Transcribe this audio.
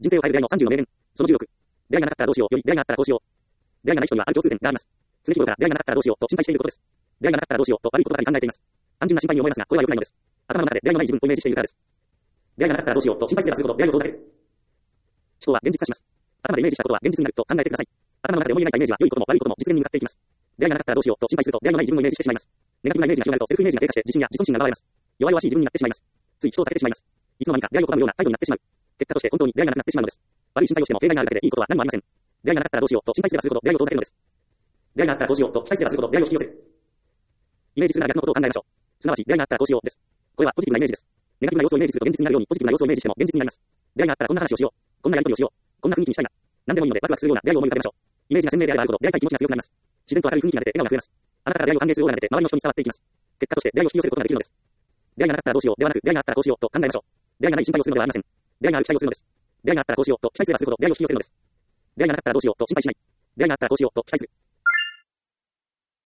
人生を変える出会いの30の名言。その16。出会いがなかったらどうしようより出会いがあったらこうしよう。出会いがない人にはある共通点があります。常日頃から出会いがなかったらどうしようと心配していることです。出会いがなかったらどうしようと悪いことばかり考えています。単純な心配に思えますが、これは良くないのです。頭の中で出会いのない自分をイメージしているからです。出会いがなかったらどうしようと心配すればするほど出会いを遠ざける。思考は現実化します。頭でイメージしたことは現実になると考えてください。頭の中で思い描いたイメージは良いことも悪いことも実現に向かっていきます。出会いがなかったらどうしようと心配すると出会いのない自分をイメージしてしまいます。ネガティブなイメージが広がるとセルフイメージが低下して自信や自尊心が現れます。弱々しい自分になってしまいます。つい人を避けてしまいます。いつの間にか出会いを拒むような態度になってしまう。結果として本当に出会いがなくなってしまうのです。悪い心配をしても弊害があるだけでいいことは何もありません。出会いがなかったらどうしようと心配すればするほど出会いを遠ざけるのです。出会いがあったらどうしようと期待すればするほど出会いを引き寄せる。イメージするなら逆のことを考えましょう。すなわち出会いがあったらどうしようです。これはポジティブなイメージです。ネガティブな要素をイメージすると現実になるようにポジティブな要素をイメージしても現実になります。出会いがあったらこんな話をしよう。こんなやり取りをしよう。こんな雰囲気にしたいな。何でもいいのでワクワクするような出会いを思い浮かべましょう。イメージが鮮明であればあるほど出会いたい気持ちが強くなります。自然と明るい雰囲気が出て笑顔が増えます。あなたから出会いを歓迎するオーラが出て周りの人に伝わっていきます。結果として出会いを引き寄せることができるのです。出会いがなかったらどうしようではなく出会いがあったらこうしようと考えましょう。出会いがない心配をするのではありません。出会いがある期待をするのです。出会いがあったらこうしようと期待すればするほど出会いを引き寄せるのです。出会いがなかったらどうしようと心配しない。出会いがあったらこうしようと期待する。